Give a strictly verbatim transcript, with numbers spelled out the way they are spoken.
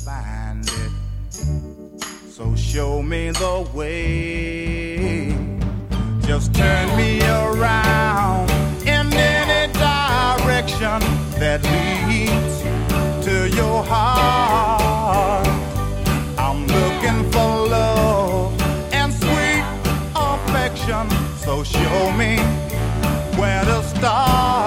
find it. So show me the way. Just turn me around in any direction that leads to your heart. I'm looking for love and sweet affection. So show me where to start.